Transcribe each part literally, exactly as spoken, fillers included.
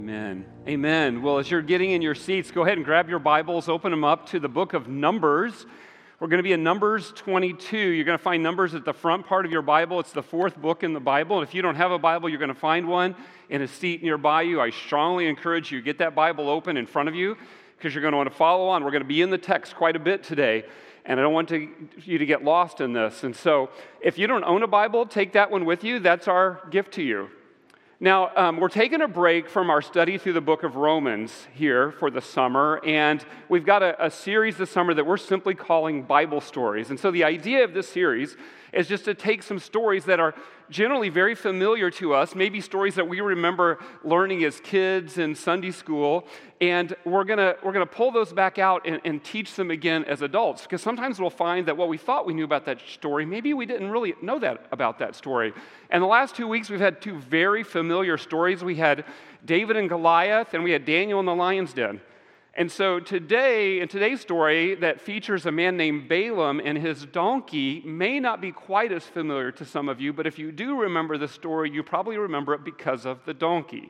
Amen. Amen. Well, as you're getting in your seats, go ahead and grab your Bibles, open them up to the book of Numbers. We're going to be in Numbers twenty-two. You're going to find Numbers at the front part of your Bible. It's the fourth book in the Bible. And if you don't have a Bible, you're going to find one in a seat nearby you. I strongly encourage you to get that Bible open in front of you because you're going to want to follow on. We're going to be in the text quite a bit today, and I don't want to, you to get lost in this. And so if you don't own a Bible, take that one with you. That's our gift to you. Now, um, we're taking a break from our study through the book of Romans here for the summer, and we've got a, a series this summer that we're simply calling Bible Stories. And so the idea of this series is just to take some stories that are generally very familiar to us, maybe stories that we remember learning as kids in Sunday school, and we're gonna we're gonna pull those back out and, and teach them again as adults, because sometimes we'll find that what we thought we knew about that story, maybe we didn't really know that about that story. And the last two weeks, we've had two very familiar stories. We had David and Goliath, and we had Daniel in the lion's den. And so today, in today's story that features a man named Balaam and his donkey may not be quite as familiar to some of you, but if you do remember the story, you probably remember it because of the donkey.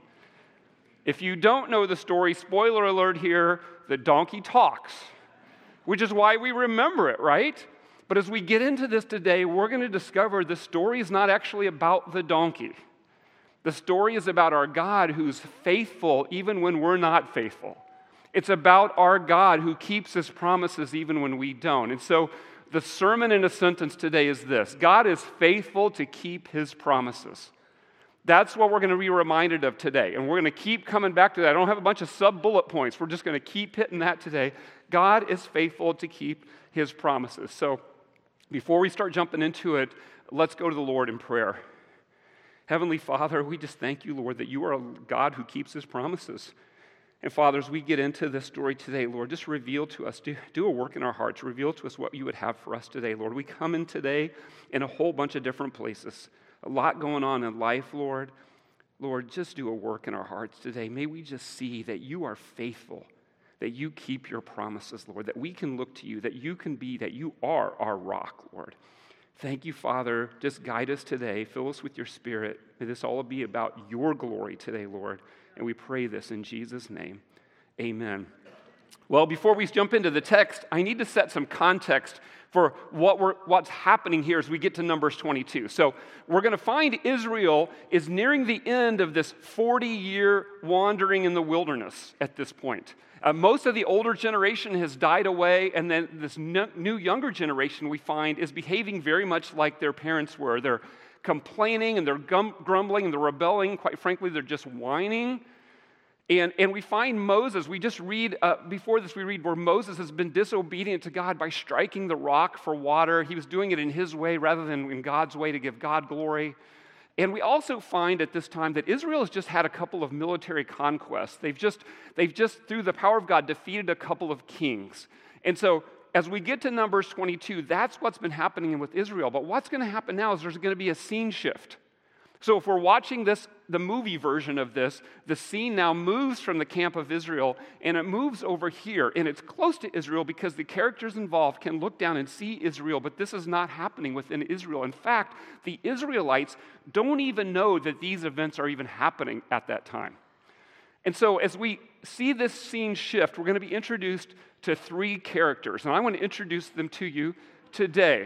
If you don't know the story, spoiler alert here, the donkey talks, which is why we remember it, right? But as we get into this today, we're going to discover the story is not actually about the donkey. The story is about our God who's faithful even when we're not faithful. It's about our God who keeps His promises even when we don't. And so the sermon in a sentence today is this: God is faithful to keep His promises. That's what we're going to be reminded of today. And we're going to keep coming back to that. I don't have a bunch of sub-bullet points. We're just going to keep hitting that today. God is faithful to keep His promises. So before we start jumping into it, let's go to the Lord in prayer. Heavenly Father, we just thank you, Lord, that you are a God who keeps His promises. And Father, as we get into this story today, Lord, just reveal to us, do, do a work in our hearts, reveal to us what you would have for us today, Lord. We come in today in a whole bunch of different places, a lot going on in life, Lord. Lord, just do a work in our hearts today. May we just see that you are faithful, that you keep your promises, Lord, that we can look to you, that you can be, that you are our rock, Lord. Thank you, Father. Just guide us today. Fill us with your Spirit. May this all be about your glory today, Lord. And we pray this in Jesus' name. Amen. Well, before we jump into the text, I need to set some context for what we're, what's happening here as we get to Numbers twenty-two. So we're going to find Israel is nearing the end of this forty-year wandering in the wilderness at this point. Uh, most of the older generation has died away, and then this new younger generation we find is behaving very much like their parents were. They're complaining and they're gum- grumbling and they're rebelling. Quite frankly, they're just whining. And, and we find Moses, we just read, uh, before this we read where Moses has been disobedient to God by striking the rock for water. He was doing it in his way rather than in God's way to give God glory. And we also find at this time that Israel has just had a couple of military conquests. They've just, they've just, through the power of God, defeated a couple of kings. And so as we get to Numbers twenty-two, that's what's been happening with Israel. But what's going to happen now is there's going to be a scene shift. So if we're watching this, the movie version of this, the scene now moves from the camp of Israel, and it moves over here. And it's close to Israel because the characters involved can look down and see Israel, but this is not happening within Israel. In fact, the Israelites don't even know that these events are even happening at that time. And so as we see this scene shift, we're going to be introduced to three characters, and I want to introduce them to you today.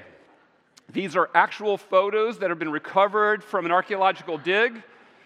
These are actual photos that have been recovered from an archaeological dig.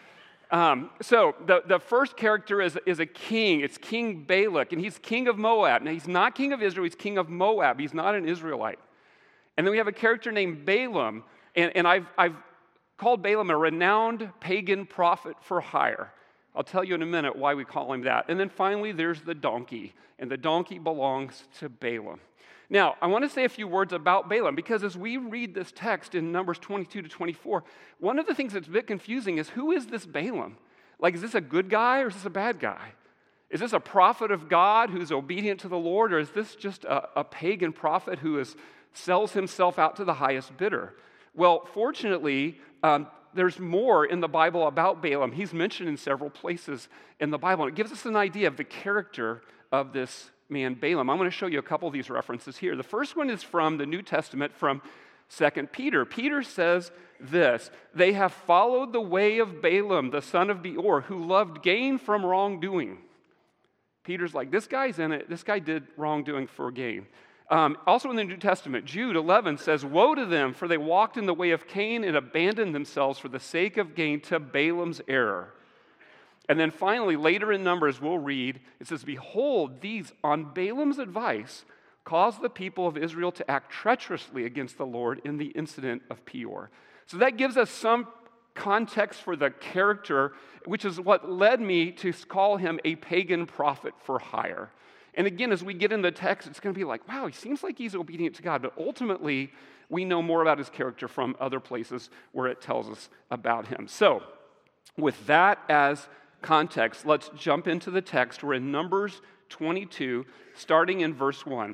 Um, so the, the first character is, is a king. It's King Balak, and he's king of Moab. Now, he's not king of Israel. He's king of Moab. He's not an Israelite. And then we have a character named Balaam, and, and I've, I've called Balaam a renowned pagan prophet for hire. I'll tell you in a minute why we call him that. And then finally, there's the donkey, and the donkey belongs to Balaam. Now, I want to say a few words about Balaam, because as we read this text in Numbers twenty-two to twenty-four, one of the things that's a bit confusing is, who is this Balaam? Like, is this a good guy or is this a bad guy? Is this a prophet of God who's obedient to the Lord, or is this just a, a pagan prophet who is, sells himself out to the highest bidder? Well, fortunately, um, there's more in the Bible about Balaam. He's mentioned in several places in the Bible, and it gives us an idea of the character of this man Balaam. I'm going to show you a couple of these references here. The first one is from the New Testament, from Second Peter. Peter says this, they have followed the way of Balaam, the son of Beor, who loved gain from wrongdoing. Peter's like, this guy's in it. This guy did wrongdoing for gain. Um, also in the New Testament, Jude eleven says, woe to them, for they walked in the way of Cain and abandoned themselves for the sake of gain to Balaam's error. And then finally, later in Numbers, we'll read, it says, behold, these, on Balaam's advice, caused the people of Israel to act treacherously against the Lord in the incident of Peor. So that gives us some context for the character, which is what led me to call him a pagan prophet for hire. And again, as we get in the text, it's going to be like, wow, he seems like he's obedient to God. But ultimately, we know more about his character from other places where it tells us about him. So, with that as context, let's jump into the text. We're in Numbers twenty-two, starting in verse one.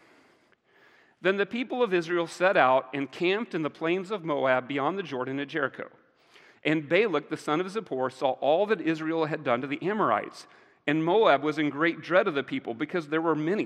Then the people of Israel set out and camped in the plains of Moab beyond the Jordan at Jericho. And Balak, the son of Zippor, saw all that Israel had done to the Amorites. And Moab was in great dread of the people because there were many.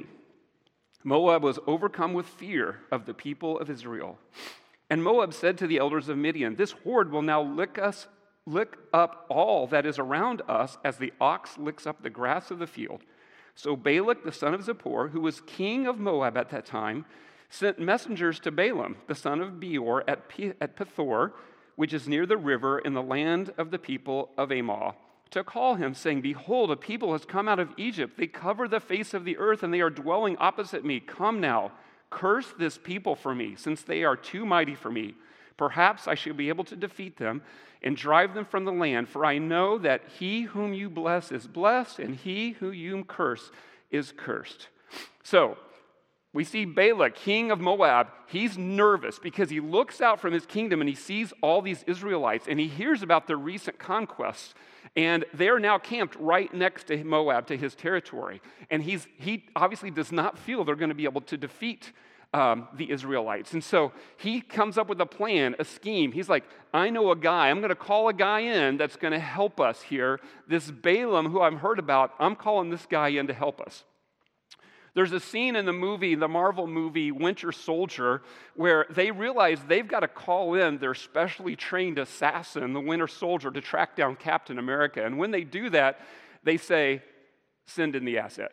Moab was overcome with fear of the people of Israel. And Moab said to the elders of Midian, this horde will now lick us, lick up all that is around us as the ox licks up the grass of the field. So Balak, the son of Zippor, who was king of Moab at that time, sent messengers to Balaam, the son of Beor, at, P- at Pethor, which is near the river in the land of the people of Ammah, to call him, saying, behold, a people has come out of Egypt. They cover the face of the earth, and they are dwelling opposite me. Come now, curse this people for me, since they are too mighty for me. Perhaps I shall be able to defeat them and drive them from the land, for I know that he whom you bless is blessed, and he who you curse is cursed. So, we see Balak, king of Moab. He's nervous because he looks out from his kingdom and he sees all these Israelites and he hears about their recent conquests. And they're now camped right next to Moab, to his territory. And he's, he obviously does not feel they're going to be able to defeat um, the Israelites. And so he comes up with a plan, a scheme. He's like, I know a guy. I'm going to call a guy in that's going to help us here. This Balaam, who I've heard about, I'm calling this guy in to help us. There's a scene in the movie, the Marvel movie, Winter Soldier, where they realize they've got to call in their specially trained assassin, the Winter Soldier, to track down Captain America. And when they do that, they say, send in the asset.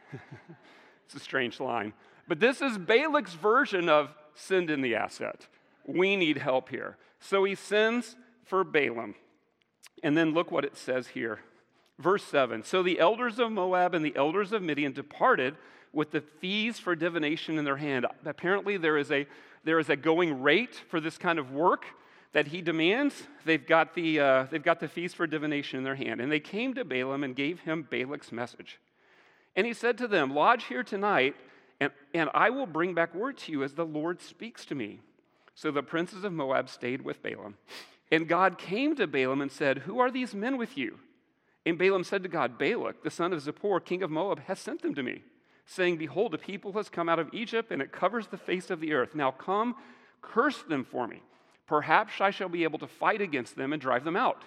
It's a strange line. But this is Balak's version of send in the asset. We need help here. So he sends for Balaam. And then look what it says here. Verse seven, so the elders of Moab and the elders of Midian departed with the fees for divination in their hand. Apparently there is a there is a going rate for this kind of work that he demands. They've got the uh, they've got the fees for divination in their hand. And they came to Balaam and gave him Balak's message. And he said to them, lodge here tonight, and, and I will bring back word to you as the Lord speaks to me. So the princes of Moab stayed with Balaam. And God came to Balaam and said, who are these men with you? And Balaam said to God, Balak, the son of Zippor, king of Moab, has sent them to me, saying, behold, a people has come out of Egypt, and it covers the face of the earth. Now come, curse them for me. Perhaps I shall be able to fight against them and drive them out.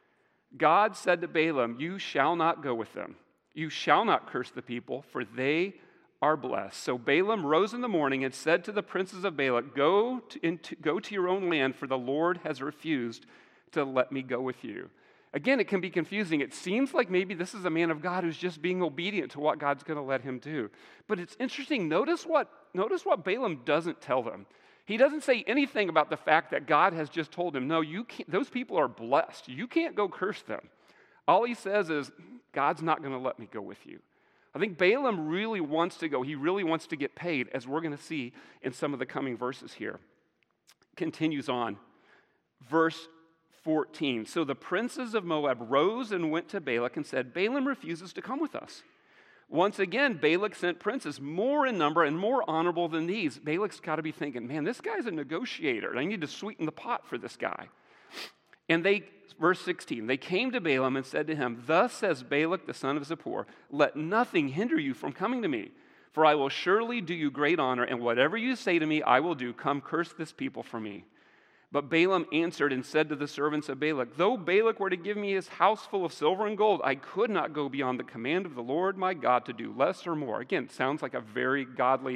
God said to Balaam, you shall not go with them. You shall not curse the people, for they are blessed. So Balaam rose in the morning and said to the princes of Balak, go to, into, go to your own land, for the Lord has refused to let me go with you. Again, it can be confusing. It seems like maybe this is a man of God who's just being obedient to what God's going to let him do. But it's interesting. Notice what, notice what Balaam doesn't tell them. He doesn't say anything about the fact that God has just told him, no, you can't, those people are blessed. You can't go curse them. All he says is, God's not going to let me go with you. I think Balaam really wants to go. He really wants to get paid, as we're going to see in some of the coming verses here. Continues on. Verse fourteen. So the princes of Moab rose and went to Balak and said, Balaam refuses to come with us. Once again, Balak sent princes more in number and more honorable than these. Balak's got to be thinking, man, this guy's a negotiator. I need to sweeten the pot for this guy. And they, verse sixteen, they came to Balaam and said to him, thus says Balak the son of Zippor, let nothing hinder you from coming to me, for I will surely do you great honor, and whatever you say to me, I will do. Come, curse this people for me. But Balaam answered and said to the servants of Balak, though Balak were to give me his house full of silver and gold, I could not go beyond the command of the Lord my God to do less or more. Again, sounds like a very godly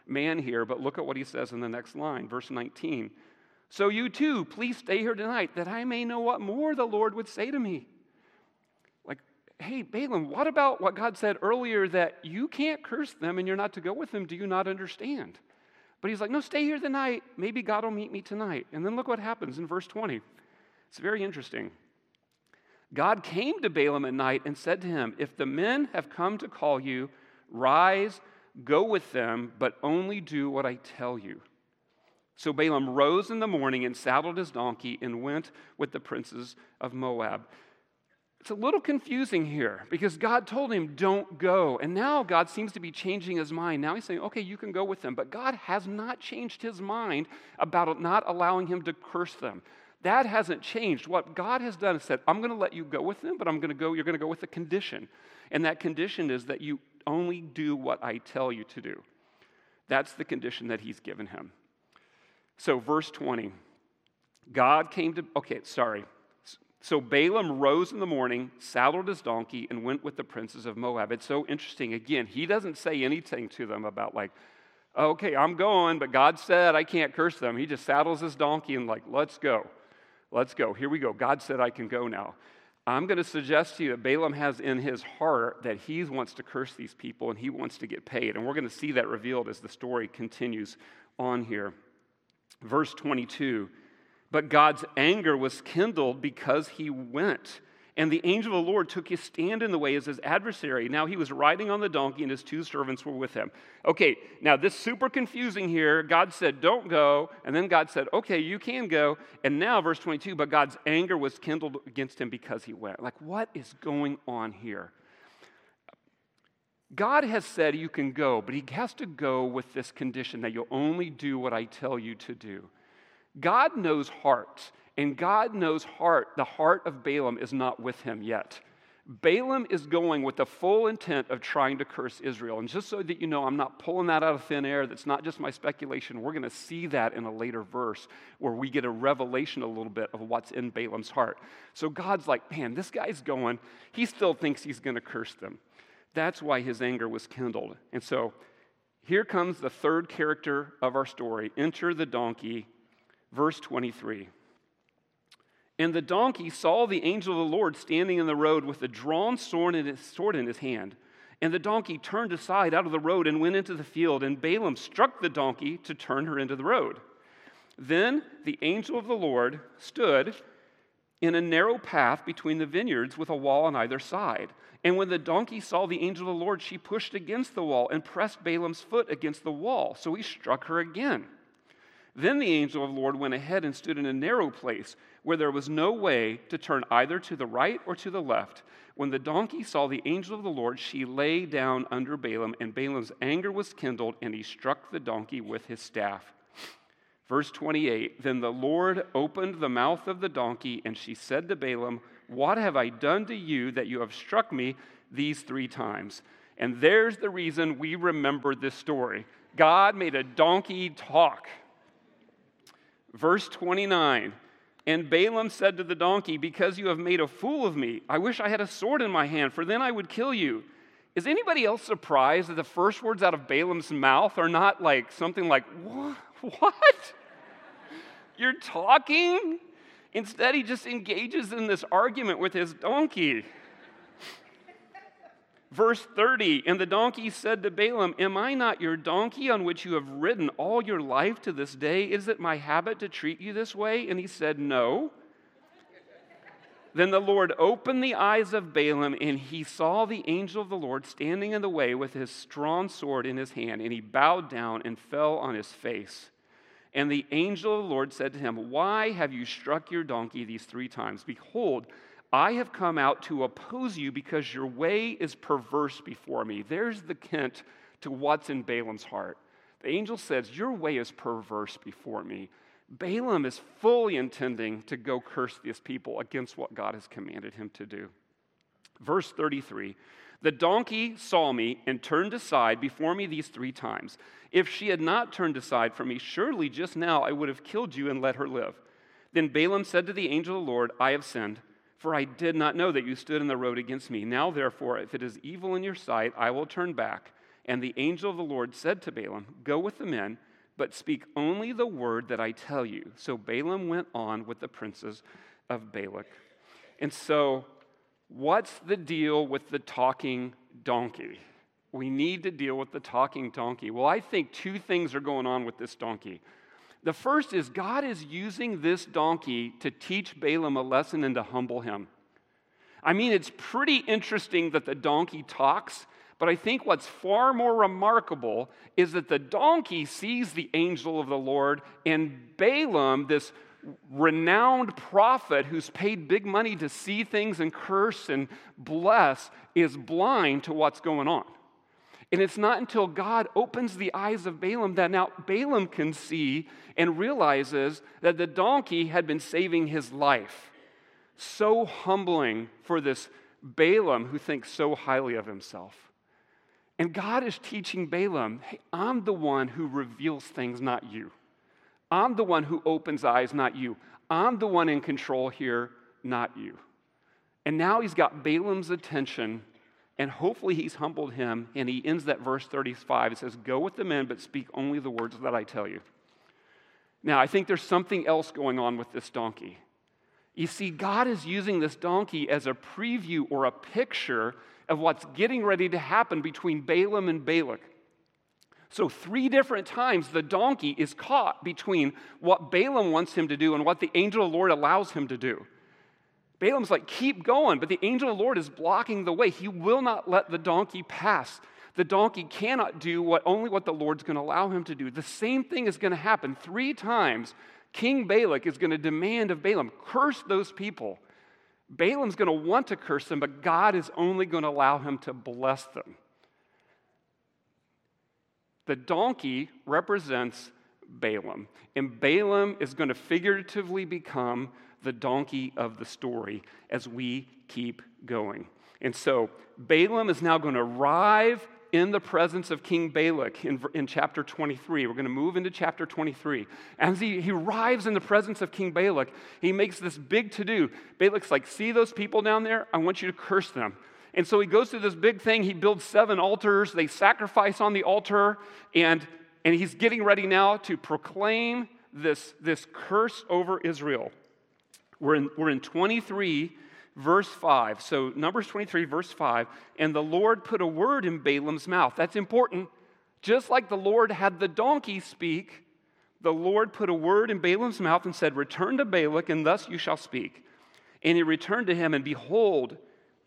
man here, but look at what he says in the next line, verse nineteen. So you too, please stay here tonight, that I may know what more the Lord would say to me. Like, hey, Balaam, what about what God said earlier that you can't curse them and you're not to go with them? Do you not understand? But he's like, no, stay here tonight. Maybe God will meet me tonight. And then look what happens in verse twenty. It's very interesting. God came to Balaam at night and said to him, if the men have come to call you, rise, go with them, but only do what I tell you. So Balaam rose in the morning and saddled his donkey and went with the princes of Moab. It's a little confusing here because God told him, don't go. And now God seems to be changing his mind. Now he's saying, okay, you can go with them. But God has not changed his mind about not allowing him to curse them. That hasn't changed. What God has done is said, I'm going to let you go with them, but I'm going to go, you're going to go with a condition. And that condition is that you only do what I tell you to do. That's the condition that he's given him. So verse twenty, God came to, okay, sorry. So Balaam rose in the morning, saddled his donkey, and went with the princes of Moab. It's so interesting. Again, he doesn't say anything to them about like, okay, I'm going, but God said I can't curse them. He just saddles his donkey and like, let's go. Let's go. Here we go. God said I can go now. I'm going to suggest to you that Balaam has in his heart that he wants to curse these people and he wants to get paid. And we're going to see that revealed as the story continues on here. Verse twenty-two. But God's anger was kindled because he went. And the angel of the Lord took his stand in the way as his adversary. Now he was riding on the donkey and his two servants were with him. Okay, now this is super confusing here. God said, don't go. And then God said, okay, you can go. And now verse twenty-two, but God's anger was kindled against him because he went. Like, what is going on here? God has said you can go, but he has to go with this condition that you'll only do what I tell you to do. God knows hearts, and God knows heart. The heart of Balaam is not with him yet. Balaam is going with the full intent of trying to curse Israel. And just so that you know, I'm not pulling that out of thin air. That's not just my speculation. We're going to see that in a later verse where we get a revelation a little bit of what's in Balaam's heart. So God's like, man, this guy's going. He still thinks he's going to curse them. That's why his anger was kindled. And so here comes the third character of our story. Enter the donkey, verse twenty-three. And the donkey saw the angel of the Lord standing in the road with a drawn sword in his, sword in his hand. And the donkey turned aside out of the road and went into the field. And Balaam struck the donkey to turn her into the road. Then the angel of the Lord stood in a narrow path between the vineyards with a wall on either side. And when the donkey saw the angel of the Lord, she pushed against the wall and pressed Balaam's foot against the wall. So he struck her again. Then the angel of the Lord went ahead and stood in a narrow place where there was no way to turn either to the right or to the left. When the donkey saw the angel of the Lord, she lay down under Balaam, and Balaam's anger was kindled, and he struck the donkey with his staff. Verse twenty-eight, then the Lord opened the mouth of the donkey, and she said to Balaam, what have I done to you that you have struck me these three times? And there's the reason we remember this story. God made a donkey talk. Verse twenty-nine, and Balaam said to the donkey, because you have made a fool of me, I wish I had a sword in my hand, for then I would kill you. Is anybody else surprised that the first words out of Balaam's mouth are not like something like, what? What? You're talking? Instead, he just engages in this argument with his donkey. Verse thirty, and the donkey said to Balaam, am I not your donkey on which you have ridden all your life to this day? Is it my habit to treat you this way? And he said, no. Then the Lord opened the eyes of Balaam, and he saw the angel of the Lord standing in the way with his drawn sword in his hand, and he bowed down and fell on his face. And the angel of the Lord said to him, why have you struck your donkey these three times? Behold, I have come out to oppose you because your way is perverse before me. There's the hint to what's in Balaam's heart. The angel says, your way is perverse before me. Balaam is fully intending to go curse these people against what God has commanded him to do. Verse thirty-three, the donkey saw me and turned aside before me these three times. If she had not turned aside from me, surely just now I would have killed you and let her live. Then Balaam said to the angel of the Lord, I have sinned, for I did not know that you stood in the road against me. Now therefore, if it is evil in your sight, I will turn back And the angel of the Lord said to Balaam, "Go with the men, but speak only the word that I tell you." So Balaam went on with the princes of Balak. And so, what's the deal with the talking donkey? We need to deal with the talking donkey. Well, I think two things are going on with this donkey. The first is God is using this donkey to teach Balaam a lesson and to humble him. I mean, it's pretty interesting that the donkey talks, but I think what's far more remarkable is that the donkey sees the angel of the Lord, and Balaam, this renowned prophet who's paid big money to see things and curse and bless, is blind to what's going on. And it's not until God opens the eyes of Balaam that now Balaam can see and realizes that the donkey had been saving his life. So humbling for this Balaam who thinks so highly of himself. And God is teaching Balaam, hey, I'm the one who reveals things, not you. I'm the one who opens eyes, not you. I'm the one in control here, not you. And now he's got Balaam's attention, and hopefully he's humbled him, and he ends that verse thirty-five. It says, "Go with the men, but speak only the words that I tell you." Now, I think there's something else going on with this donkey. You see, God is using this donkey as a preview or a picture of what's getting ready to happen between Balaam and Balak. So three different times the donkey is caught between what Balaam wants him to do and what the angel of the Lord allows him to do. Balaam's like, keep going, but the angel of the Lord is blocking the way. He will not let the donkey pass. The donkey cannot do what only what the Lord's going to allow him to do. The same thing is going to happen three times. King Balak is going to demand of Balaam, curse those people. Balaam's going to want to curse them, but God is only going to allow him to bless them. The donkey represents Balaam, and Balaam is going to figuratively become the donkey of the story as we keep going. And so Balaam is now going to arrive in the presence of King Balak in, in chapter twenty-three. We're going to move into chapter twenty-three. As he, he arrives in the presence of King Balak, he makes this big to-do. Balak's like, see those people down there? I want you to curse them. And so he goes through this big thing. He builds seven altars. They sacrifice on the altar. And, and he's getting ready now to proclaim this, this curse over Israel. We're in, we're in twenty-three, verse five. So Numbers twenty-three, verse five. And the Lord put a word in Balaam's mouth. That's important. Just like the Lord had the donkey speak, the Lord put a word in Balaam's mouth and said, "Return to Balak, and thus you shall speak." And he returned to him, and behold,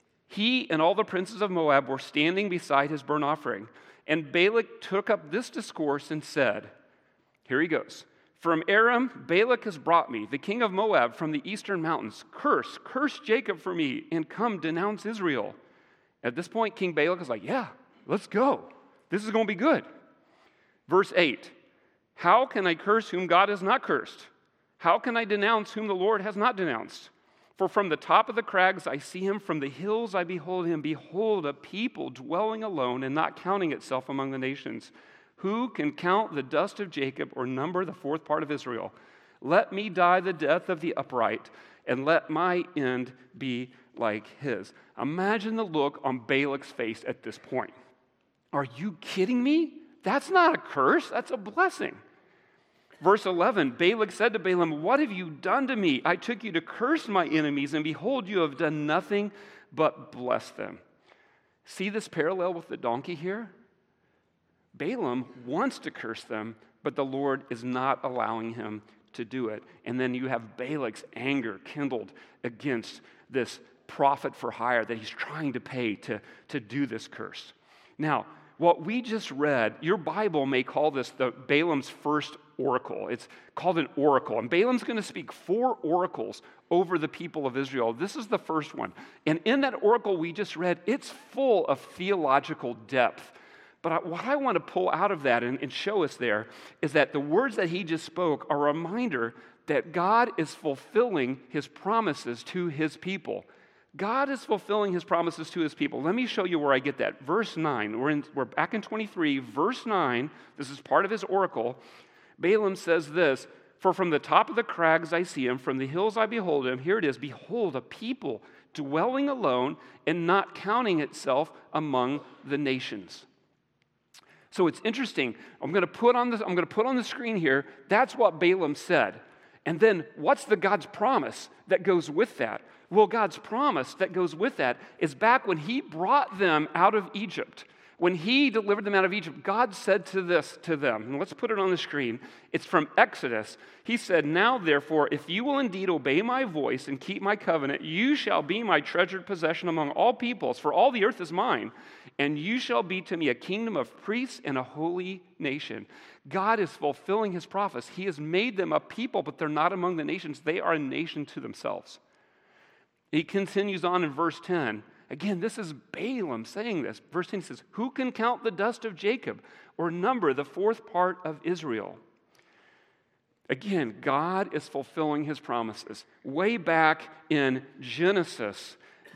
he and all the princes of Moab were standing beside his burnt offering. And Balak took up this discourse and said, here he goes, "From Aram, Balak has brought me, the king of Moab, from the eastern mountains. Curse, curse Jacob for me, and come denounce Israel." At this point, King Balak is like, yeah, let's go. This is going to be good. Verse eight, "How can I curse whom God has not cursed? How can I denounce whom the Lord has not denounced? For from the top of the crags I see him, from the hills I behold him. Behold, a people dwelling alone and not counting itself among the nations. Who can count the dust of Jacob or number the fourth part of Israel? Let me die the death of the upright, and let my end be like his." Imagine the look on Balak's face at this point. Are you kidding me? That's not a curse, that's a blessing. Verse eleven, Balak said to Balaam, "What have you done to me? I took you to curse my enemies, and behold, you have done nothing but bless them." See this parallel with the donkey here? Balaam wants to curse them, but the Lord is not allowing him to do it. And then you have Balak's anger kindled against this prophet for hire that he's trying to pay to, to do this curse. Now, what we just read, your Bible may call this the Balaam's first oracle. It's called an oracle. And Balaam's going to speak four oracles over the people of Israel. This is the first one. And in that oracle we just read, it's full of theological depth. But what I want to pull out of that and, and show us there is that the words that he just spoke are a reminder that God is fulfilling his promises to his people. God is fulfilling his promises to his people. Let me show you where I get that. Verse nine, we're, in, we're back in twenty-three, verse nine, this is part of his oracle. Balaam says this, "For from the top of the crags I see him, from the hills I behold him." Here it is, "Behold, a people dwelling alone and not counting itself among the nations." So it's interesting. I'm going to put on this, I'm going to put on the screen here. That's what Balaam said. And then what's the God's promise that goes with that? Well, God's promise that goes with that is back when he brought them out of Egypt. When he delivered them out of Egypt, God said to this to them, and let's put it on the screen. It's from Exodus. He said, "Now therefore, if you will indeed obey my voice and keep my covenant, you shall be my treasured possession among all peoples, for all the earth is mine, and you shall be to me a kingdom of priests and a holy nation." God is fulfilling his promise. He has made them a people, but they're not among the nations. They are a nation to themselves. He continues on in verse ten. Again, this is Balaam saying this. Verse ten says, "Who can count the dust of Jacob or number the fourth part of Israel?" Again, God is fulfilling his promises. Way back in Genesis,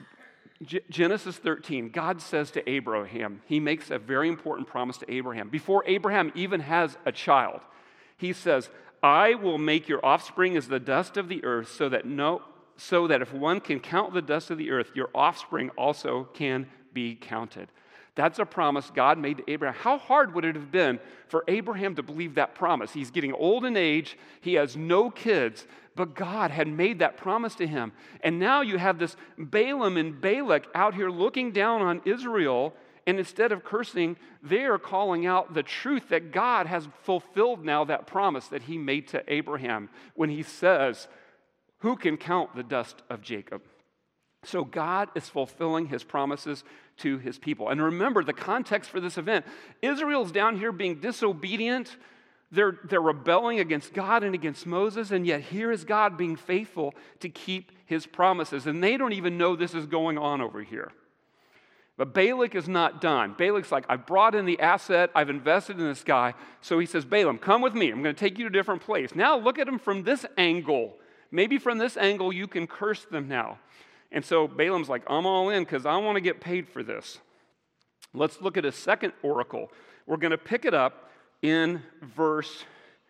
G- Genesis thirteen, God says to Abraham, he makes a very important promise to Abraham. Before Abraham even has a child, he says, "I will make your offspring as the dust of the earth so that no so that if one can count the dust of the earth, your offspring also can be counted." That's a promise God made to Abraham. How hard would it have been for Abraham to believe that promise? He's getting old in age, he has no kids, but God had made that promise to him. And now you have this Balaam and Balak out here looking down on Israel, and instead of cursing, they are calling out the truth that God has fulfilled now that promise that he made to Abraham when he says, "Who can count the dust of Jacob?" So God is fulfilling his promises to his people. And remember the context for this event. Israel's down here being disobedient. They're, they're rebelling against God and against Moses, and yet here is God being faithful to keep his promises. And they don't even know this is going on over here. But Balak is not done. Balak's like, "I've brought in the asset, I've invested in this guy." So he says, "Balaam, come with me. I'm going to take you to a different place." Now look at him from this angle. Maybe from this angle you can curse them now. And so Balaam's like, "I'm all in because I want to get paid for this." Let's look at a second oracle. We're going to pick it up in verse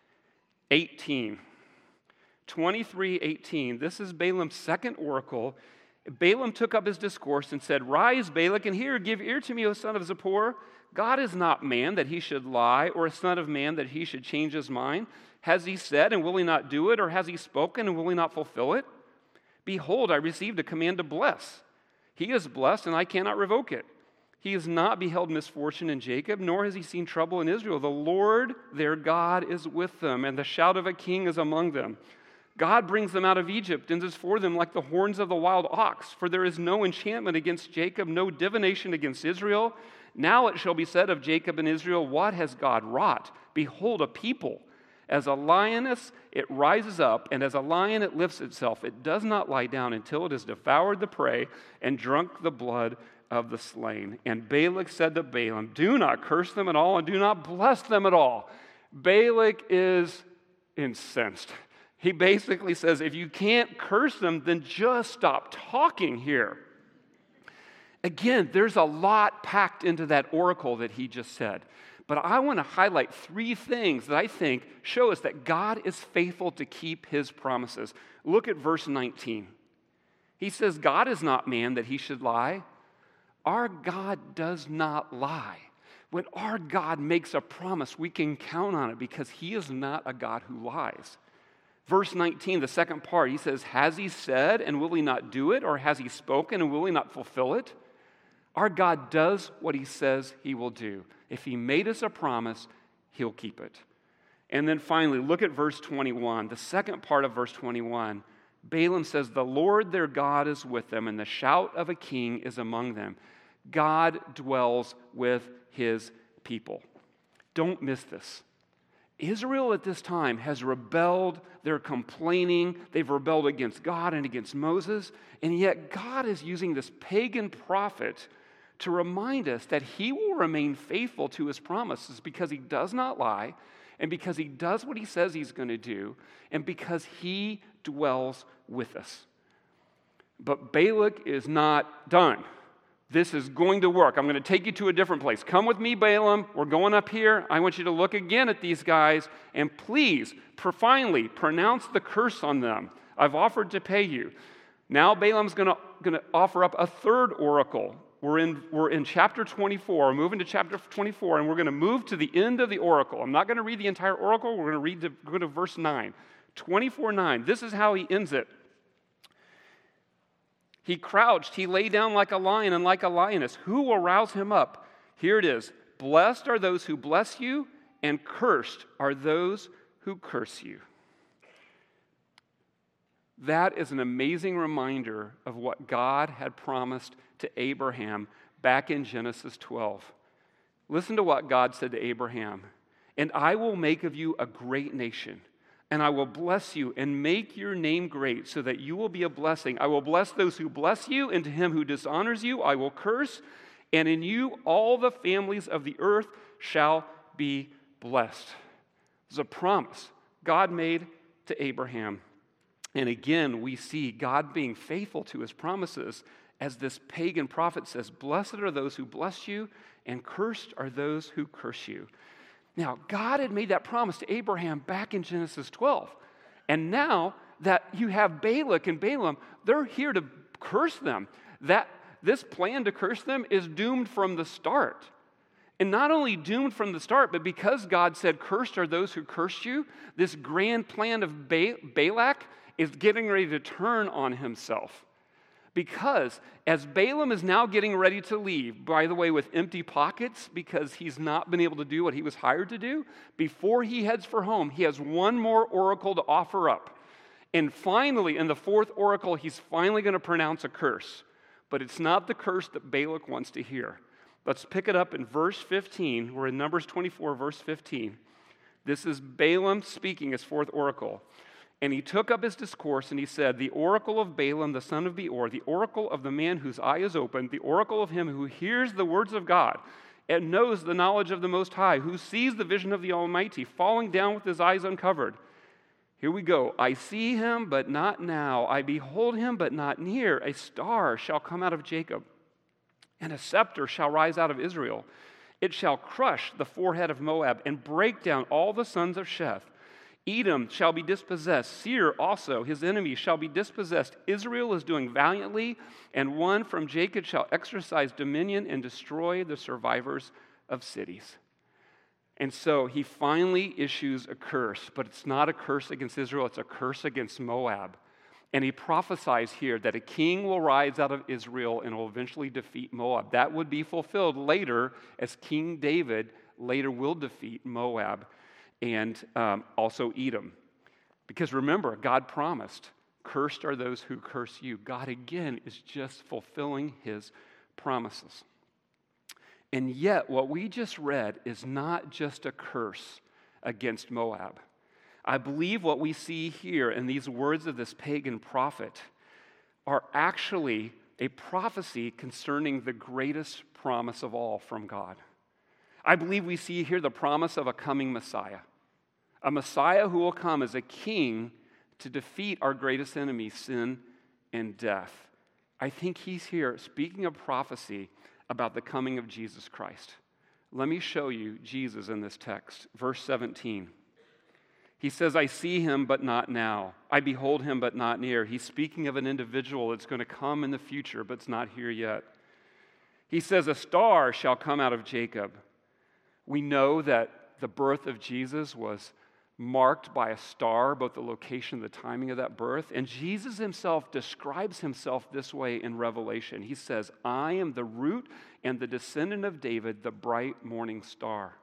eighteen. twenty-three eighteen. This is Balaam's second oracle. Balaam took up his discourse and said, "Rise, Balak, and hear, give ear to me, O son of Zippor. God is not man that he should lie, or a son of man that he should change his mind. Has he said, and will he not do it? Or has he spoken, and will he not fulfill it? Behold, I received a command to bless. He is blessed, and I cannot revoke it. He has not beheld misfortune in Jacob, nor has he seen trouble in Israel. The Lord, their God, is with them, and the shout of a king is among them. God brings them out of Egypt and is for them like the horns of the wild ox. For there is no enchantment against Jacob, no divination against Israel. Now it shall be said of Jacob and Israel, what has God wrought? Behold, a people. As a lioness, it rises up, and as a lion, it lifts itself. It does not lie down until it has devoured the prey and drunk the blood of the slain." And Balak said to Balaam, "Do not curse them at all, and do not bless them at all." Balak is incensed. He basically says, if you can't curse them, then just stop talking here. Again, there's a lot packed into that oracle that he just said. But I want to highlight three things that I think show us that God is faithful to keep his promises. Look at verse nineteen. He says, "God is not man that he should lie." Our God does not lie. When our God makes a promise, we can count on it because he is not a God who lies. Verse nineteen, the second part, he says, "Has he said, and will he not do it? Or has he spoken, and will he not fulfill it?" Our God does what he says he will do. If he made us a promise, he'll keep it. And then finally, look at verse twenty-one. The second part of verse twenty-one, Balaam says, "The Lord their God is with them, and the shout of a king is among them." God dwells with his people. Don't miss this. Israel at this time has rebelled. They're complaining. They've rebelled against God and against Moses. And yet God is using this pagan prophet to remind us that he will remain faithful to his promises because he does not lie, and because he does what he says he's going to do, and because he dwells with us. But Balak is not done. This is going to work. I'm going to take you to a different place. Come with me, Balaam. We're going up here. I want you to look again at these guys, and please, finally, pronounce the curse on them. I've offered to pay you. Now Balaam's going to, going to offer up a third oracle. We're in, we're in chapter twenty-four. We're moving to chapter twenty-four, and we're going to move to the end of the oracle. I'm not going to read the entire oracle. We're going to read the, go to verse nine. twenty-four nine. This is how he ends it. He crouched. He lay down like a lion and like a lioness. Who will rouse him up? Here it is. Blessed are those who bless you, and cursed are those who curse you. That is an amazing reminder of what God had promised to Abraham back in Genesis twelve. Listen to what God said to Abraham. And I will make of you a great nation, and I will bless you and make your name great so that you will be a blessing. I will bless those who bless you, and to him who dishonors you I will curse, and in you all the families of the earth shall be blessed. It's a promise God made to Abraham. And again, we see God being faithful to his promises as this pagan prophet says, blessed are those who bless you, and cursed are those who curse you. Now, God had made that promise to Abraham back in Genesis twelve. And now that you have Balak and Balaam, they're here to curse them. That this plan to curse them is doomed from the start. And not only doomed from the start, but because God said, cursed are those who cursed you, this grand plan of ba- Balak is getting ready to turn on himself. Because as Balaam is now getting ready to leave, by the way, with empty pockets, because he's not been able to do what he was hired to do, before he heads for home, he has one more oracle to offer up. And finally, in the fourth oracle, he's finally going to pronounce a curse. But it's not the curse that Balak wants to hear. Let's pick it up in verse fifteen. We're in Numbers twenty-four, verse fifteen. This is Balaam speaking his fourth oracle. And he took up his discourse, and he said, the oracle of Balaam, the son of Beor, the oracle of the man whose eye is opened, the oracle of him who hears the words of God and knows the knowledge of the Most High, who sees the vision of the Almighty, falling down with his eyes uncovered. Here we go. I see him, but not now. I behold him, but not near. A star shall come out of Jacob, and a scepter shall rise out of Israel. It shall crush the forehead of Moab and break down all the sons of Sheth. Edom shall be dispossessed. Seir also, his enemy, shall be dispossessed. Israel is doing valiantly, and one from Jacob shall exercise dominion and destroy the survivors of cities. And so he finally issues a curse, but it's not a curse against Israel, it's a curse against Moab. And he prophesies here that a king will rise out of Israel and will eventually defeat Moab. That would be fulfilled later as King David later will defeat Moab and um, also Edom. Because remember, God promised, cursed are those who curse you. God again is just fulfilling his promises. And yet, what we just read is not just a curse against Moab. I believe what we see here in these words of this pagan prophet are actually a prophecy concerning the greatest promise of all from God. I believe we see here the promise of a coming Messiah. A Messiah who will come as a king to defeat our greatest enemy, sin and death. I think he's here speaking of prophecy about the coming of Jesus Christ. Let me show you Jesus in this text. Verse seventeen. He says, I see him, but not now. I behold him, but not near. He's speaking of an individual that's going to come in the future, but it's not here yet. He says, a star shall come out of Jacob. We know that the birth of Jesus was marked by a star, both the location and the timing of that birth. And Jesus himself describes himself this way in Revelation. He says, I am the root and the descendant of David, the bright morning star.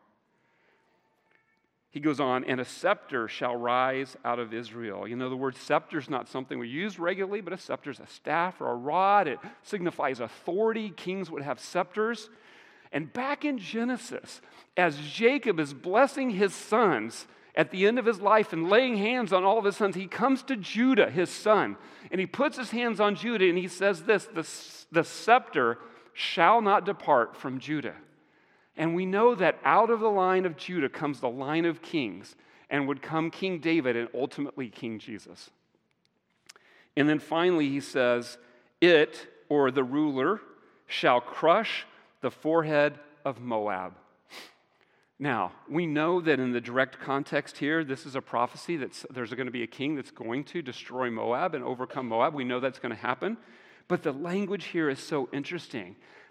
He goes on, and a scepter shall rise out of Israel. You know, the word scepter is not something we use regularly, but a scepter is a staff or a rod. It signifies authority. Kings would have scepters. And back in Genesis, as Jacob is blessing his sons at the end of his life and laying hands on all of his sons, he comes to Judah, his son, and he puts his hands on Judah, and he says this, the, the scepter shall not depart from Judah. And we know that out of the line of Judah comes the line of kings, and would come King David and ultimately King Jesus. And then finally he says, it, or the ruler, shall crush the forehead of Moab. Now, we know that in the direct context here, this is a prophecy that there's going to be a king that's going to destroy Moab and overcome Moab. We know that's going to happen. But the language here is so interesting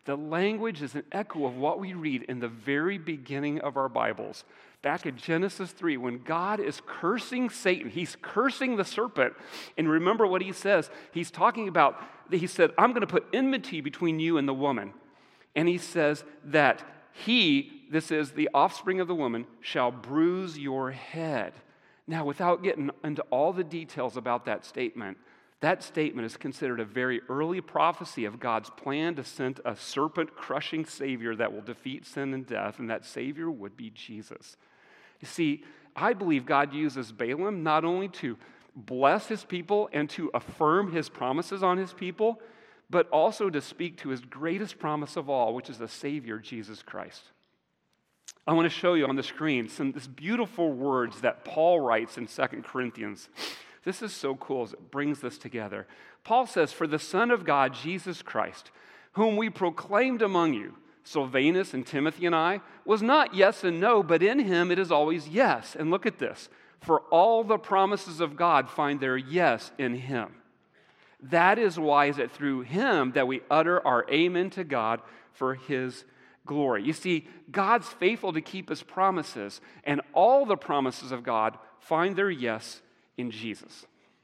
The language is an echo of what we read in the very beginning of our Bibles. Back in Genesis three, when God is cursing Satan, he's cursing the serpent. And remember what he says. He's talking about, he said, I'm going to put enmity between you and the woman. And he says that he, this is the offspring of the woman, shall bruise your head. Now, without getting into all the details about that statement, that statement is considered a very early prophecy of God's plan to send a serpent-crushing Savior that will defeat sin and death, and that Savior would be Jesus. You see, I believe God uses Balaam not only to bless his people and to affirm his promises on his people, but also to speak to his greatest promise of all, which is the Savior, Jesus Christ. I want to show you on the screen some these beautiful words that Paul writes in Second Corinthians. This is so cool as it brings this together. Paul says, for the Son of God, Jesus Christ, whom we proclaimed among you, Silvanus and Timothy and I, was not yes and no, but in him it is always yes. And look at this. For all the promises of God find their yes in him. That is why is it through him that we utter our amen to God for his glory. You see, God's faithful to keep his promises, and all the promises of God find their yes in Jesus.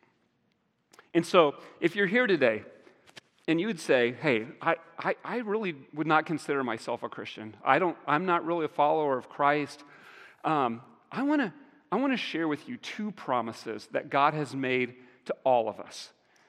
And so, if you're here today, and you would say, hey, I, I, I really would not consider myself a Christian. I don't, I'm not really a follower of Christ. Um, I want to I want to share with you two promises that God has made to all of us.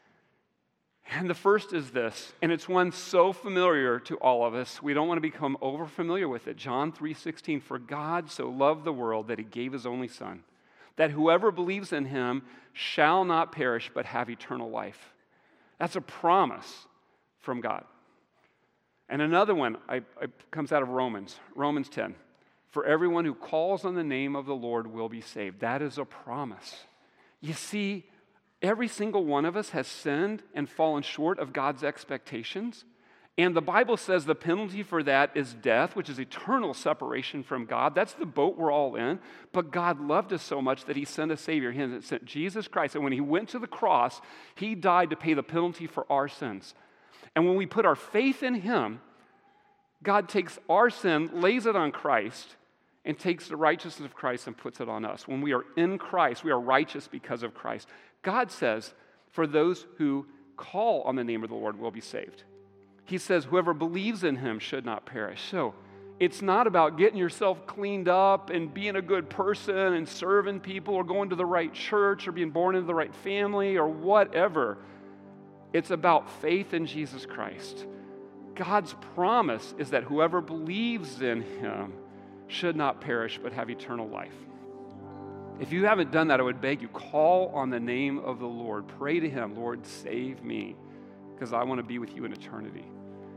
And the first is this, and it's one so familiar to all of us, we don't want to become over familiar with it. John three sixteen, for God so loved the world that he gave his only Son, that whoever believes in him shall not perish but have eternal life. That's a promise from God. And another one I, I, comes out of Romans, Romans ten. For everyone who calls on the name of the Lord will be saved. That is a promise. You see, every single one of us has sinned and fallen short of God's expectations. And the Bible says the penalty for that is death, which is eternal separation from God. That's the boat we're all in. But God loved us so much that he sent a Savior. He sent Jesus Christ. And when he went to the cross, he died to pay the penalty for our sins. And when we put our faith in him, God takes our sin, lays it on Christ, and takes the righteousness of Christ and puts it on us. When we are in Christ, we are righteous because of Christ. God says, for those who call on the name of the Lord will be saved. He says, whoever believes in him should not perish. So it's not about getting yourself cleaned up and being a good person and serving people or going to the right church or being born into the right family or whatever. It's about faith in Jesus Christ. God's promise is that whoever believes in him should not perish but have eternal life. If you haven't done that, I would beg you, call on the name of the Lord. Pray to him, Lord, save me, because I want to be with you in eternity.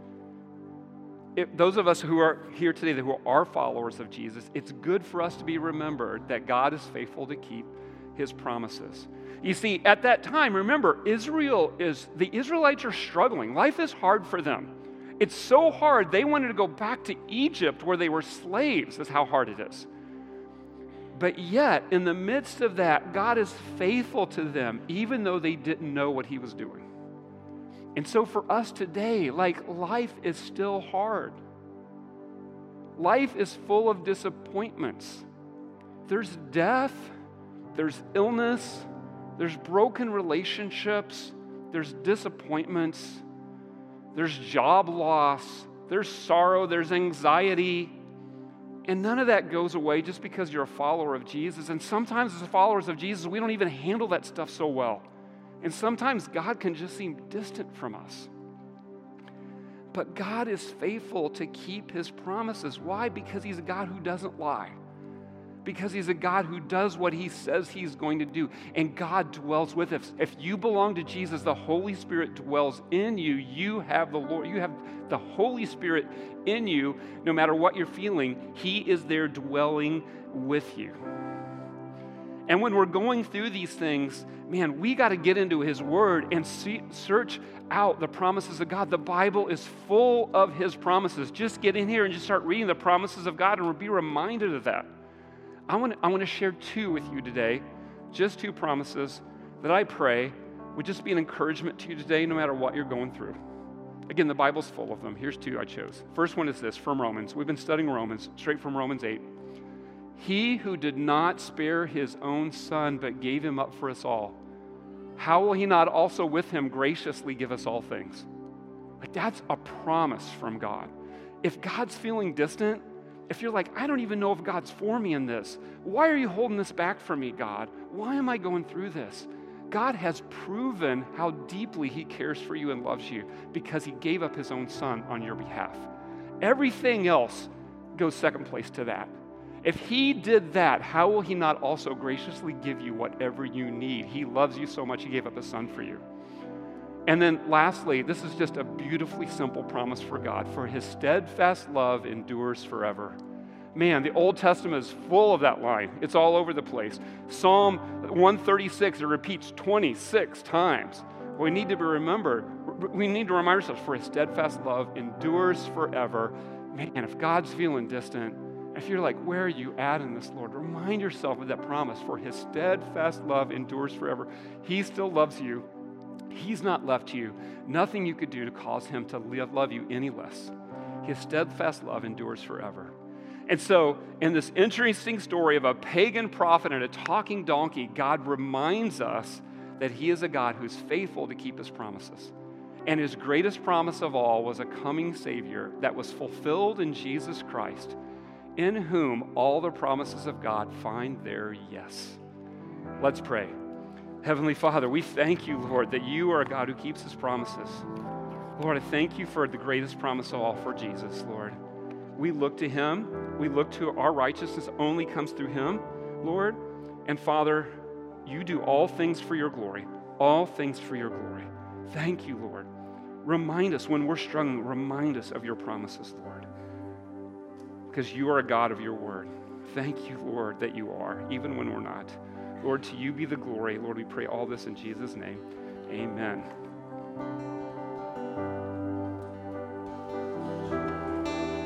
If those of us who are here today who are followers of Jesus, it's good for us to be remembered that God is faithful to keep his promises. You see, at that time, remember, Israel is, the Israelites are struggling. Life is hard for them. It's so hard, they wanted to go back to Egypt where they were slaves. That's how hard it is. But yet, in the midst of that, God is faithful to them, even though they didn't know what he was doing. And so for us today, like, life is still hard. Life is full of disappointments. There's death, there's illness, there's broken relationships, there's disappointments, there's job loss, there's sorrow, there's anxiety. And none of that goes away just because you're a follower of Jesus. And sometimes as followers of Jesus, we don't even handle that stuff so well. And sometimes God can just seem distant from us. But God is faithful to keep his promises. Why? Because he's a God who doesn't lie. Because he's a God who does what he says he's going to do. And God dwells with us. If you belong to Jesus, the Holy Spirit dwells in you. You have the Lord. You have the Holy Spirit in you. No matter what you're feeling, he is there dwelling with you. And when we're going through these things, man, we got to get into his word and see, search out the promises of God. The Bible is full of his promises. Just get in here and just start reading the promises of God and be reminded of that. I want to, I want to share two with you today, just two promises that I pray would just be an encouragement to you today no matter what you're going through. Again, the Bible's full of them. Here's two I chose. First one is this from Romans. We've been studying Romans, straight from Romans eight. He who did not spare his own son, but gave him up for us all, how will he not also with him graciously give us all things? Like, that's a promise from God. If God's feeling distant, if you're like, I don't even know if God's for me in this, why are you holding this back from me, God? Why am I going through this? God has proven how deeply he cares for you and loves you because he gave up his own son on your behalf. Everything else goes second place to that. If he did that, how will he not also graciously give you whatever you need? He loves you so much, he gave up his son for you. And then lastly, this is just a beautifully simple promise for God, for his steadfast love endures forever. Man, the Old Testament is full of that line. It's all over the place. Psalm one thirty-six, it repeats twenty-six times. We need to be remembered, we need to remind ourselves, for his steadfast love endures forever. Man, if God's feeling distant, if you're like, where are you at in this, Lord? Remind yourself of that promise, for his steadfast love endures forever. He still loves you. He's not left you. Nothing you could do to cause him to love you any less. His steadfast love endures forever. And so, in this interesting story of a pagan prophet and a talking donkey, God reminds us that he is a God who's faithful to keep his promises. And his greatest promise of all was a coming Savior that was fulfilled in Jesus Christ, in whom all the promises of God find their yes. Let's pray. Heavenly Father, we thank you, Lord, that you are a God who keeps his promises. Lord, I thank you for the greatest promise of all, for Jesus, Lord. We look to him. We look to our righteousness only comes through him, Lord. And Father, you do all things for your glory, all things for your glory. Thank you, Lord. Remind us when we're struggling, remind us of your promises, Lord, because you are a God of your word. Thank you, Lord, that you are, even when we're not. Lord, to you be the glory. Lord, we pray all this in Jesus' name. Amen.